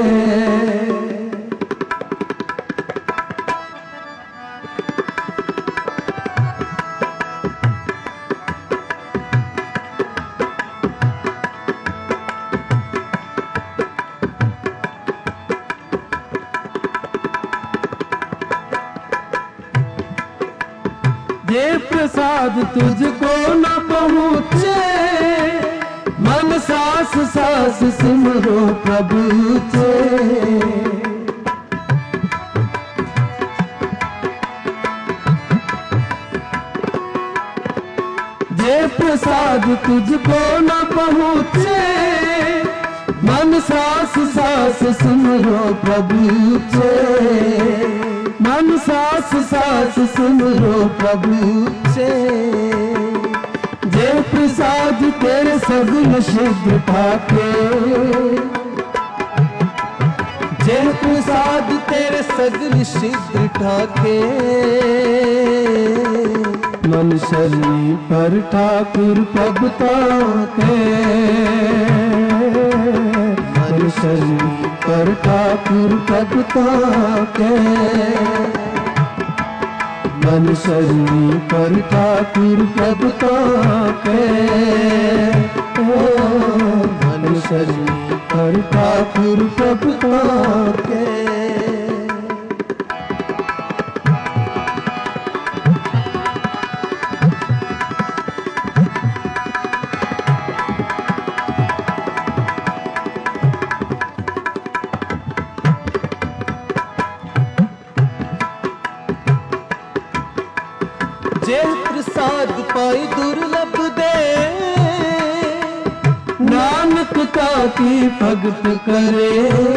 जे प्रसाद तुझको न पहुँचे, मन सास सास सिमरो प्रभु चे। जे प्रसाद तुझको न पहुँचे, मन सास सास सिमरो प्रभु चे। मन सास सास सिमरो प्रभु चे। जे प्रसाद तेरे सगल सिद्ध ठाके, जे प्रसाद तेरे सगल सिद्ध ठाके, मन शरणी पर ठाकुर प्रभुता के, मन शरणी पर ठाकुर प्रभुता के, मन शरणी पर ठाकुर प्रभुता के, मन शरणी पर ठाकुर प्रभुता के। जे प्रसाद पाई दुर्लभ दे, नानक का की भगत करे।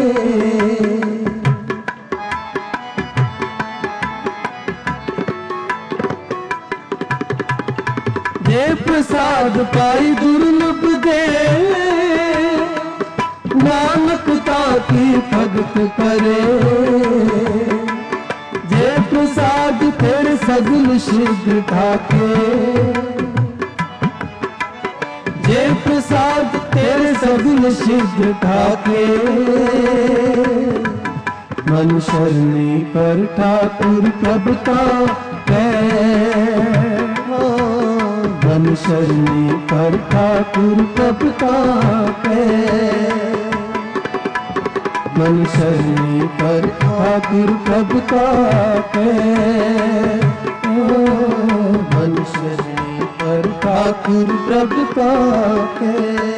जे प्रसाद पाई दुर्लभ दे, नानक का की भगत करे। जे प्रसाद तेरे सगल सिद्ध ठाके, जे प्रसाद तेरे सगल सिद्ध ठाके, मन शरणी पर ठाकुर प्रभुता के, मन शरणी पर ठाकुर प्रभुता के, मन शरणी पर ठाकुर प्रभुता के, मन शरणी पर ठाकुर प्रभुता के।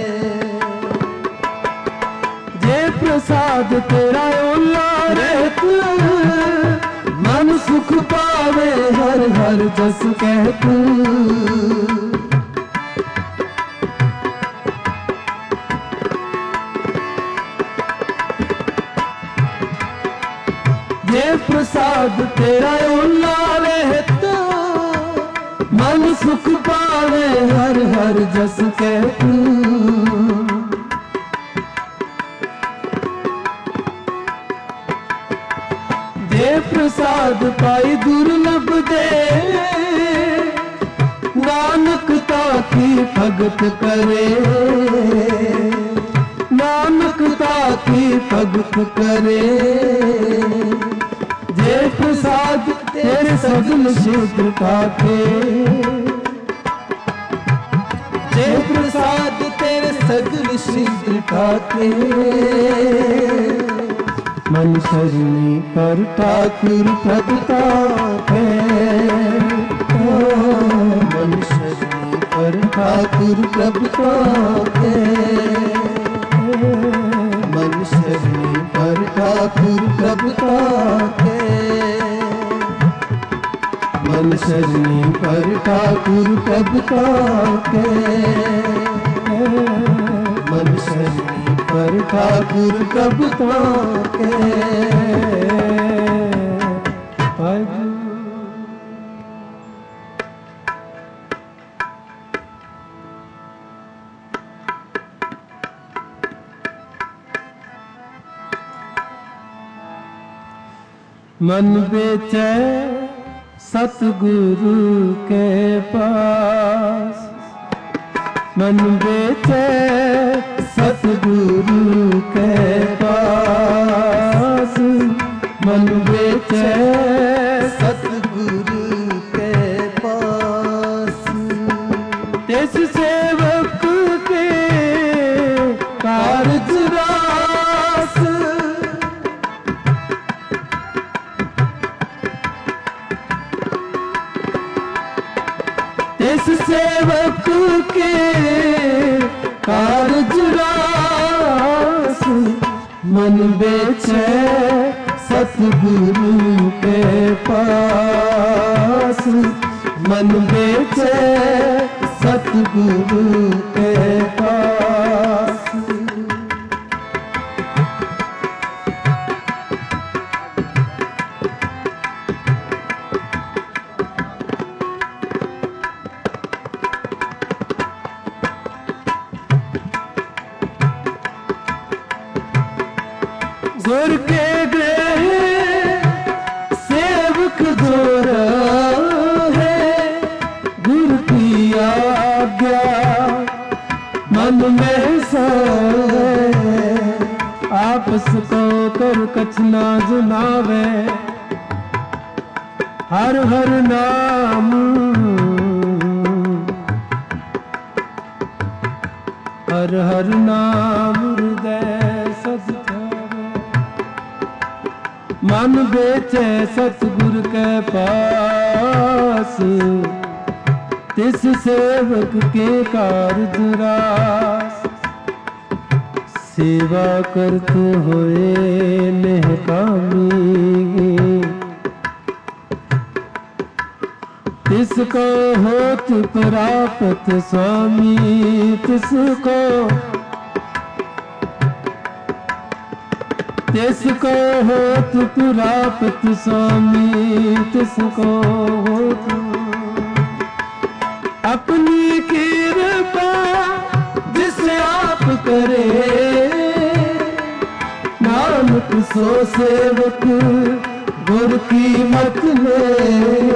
जे प्रसाद तेरा ओला रहत, मन सुख पावे हर हर जस कहत। जे प्रसाद तेरा ओला रहत, मन सुख पावे हर हर जस कहत। जे प्रसाद पाई दुर्लभ दे, नानक ताकी भगत करे, नानक ताकी भगत करे। जे प्रसाद तेरे सगल क्षेत्र पाके, जे प्रसाद तेरे सगल क्षेत्र पाके। मन शरणी पर ठाकुर प्रभुता के, मन शरणी पर ठाकुर प्रभुता के, मन शरणी पर ठाकुर प्रभुता के, मन शरणी पर ठाकुर प्रभुता के, मन शरणी पर ठाकुर प्रभुता के। मन बेचे सतगुरु के पास, मन बेचे सतगुरु के पास, मन बेचे सतगुरु के पास। तिस सेवक के कारज रास, तिस सेवक के कारज रास। मन बेचे सतगुरु के पास, मन बेचे सतगुरु के पास। गुर के गृह सेवक जोरा है, गुर की आज्ञा मन में सोए। आपस को कर कछ ना जुनावे, हर हर नाम हर हर नाम हृदय सद मन बेचे सतगुर के पास। तिस सेवक के कारज रास, सेवा करत होए निहकामी। तिसको होत प्राप्त स्वामी, तिसको तिसको होत प्राप्त स्वामी, तिसको होत अपनी कृपा जिसे आप करे। नानक सो सेवक गुर की मत ले,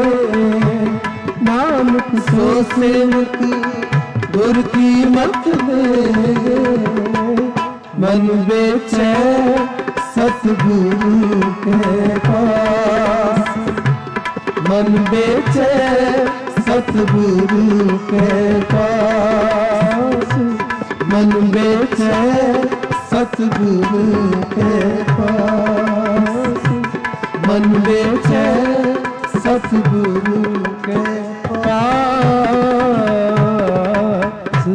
नानक सो सेवक गुर की मत ले। मन बेचे सतगुरु के पास, मन बेचे सतगुरु के पास मन बेचैन सतगुरु के पास मन बेचैन सतगुरु के पास।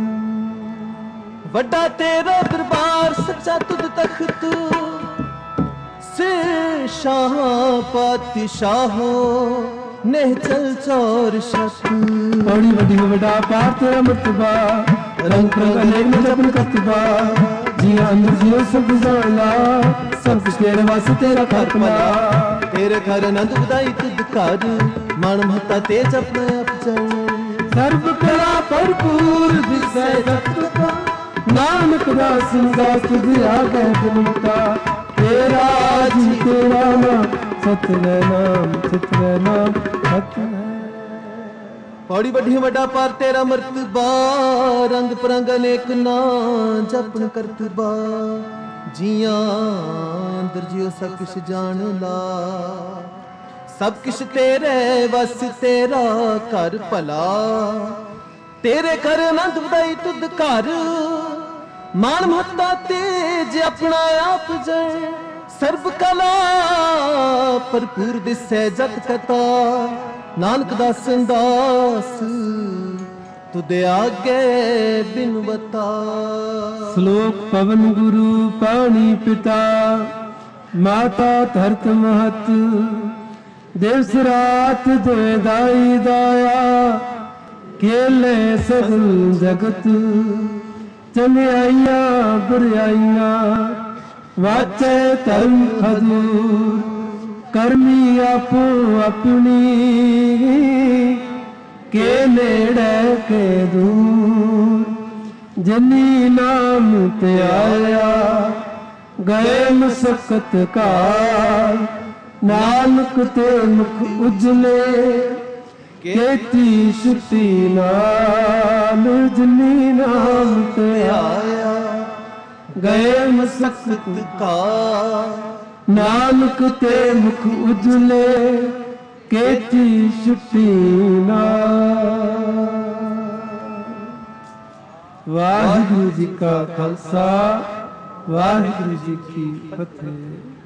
वड्डा तेरा दरबार सच्चा तुद तख्त से शाह पातशाह नेह चल चौर शत। बड़ी वड्डी वड्डा पार तेरा मर्तबा रंग रंग अनेक में जपन करतबा जिया अंदर जियो सब जाना सब कुछ तेरे वास्ते तेरा घर पला। तेरे घर आनंद उदाई तुद कर मन महता तेज अपने आप चल। सर्व कला भरपूर दिसै जगत नानक दास दास तुझ आगे बिनता तेरा जी तेरा नाम सतनाम सतनाम सतनाम। पौड़ी बढ़ी वड्डा पार तेरा मर्तबा रंग परंग अनेक ना जपन करतबा जिया अंदर जियो सब किश जान ला। सब किश तेरे वस तेरा घर भला तेरे घर आनंद उदाई तुद घर मान महता तेज अपना आप जय। सर्व कला भरपूर दिसै जत कथा नानक दास दास तुदे आगे बिन बता। श्लोक पवन गुरु पानी पिता माता धरत महत दिवस रात दे दाई दाया केले सगल जगत चंगियाइयां बुराइयां वाचे धर्म हजूर करमी आपो अपनी के नेड़े के दूर जनी नाम ते आया गए मुसकत काल नानक ते मुख उजले केती शुति नाल जनी नाम ते आया गए मुसकत काल नानक ते मुख उजले केती छुट्टी ना। वाहिगुरु जी का खालसा वाहिगुरु जी की फतेह।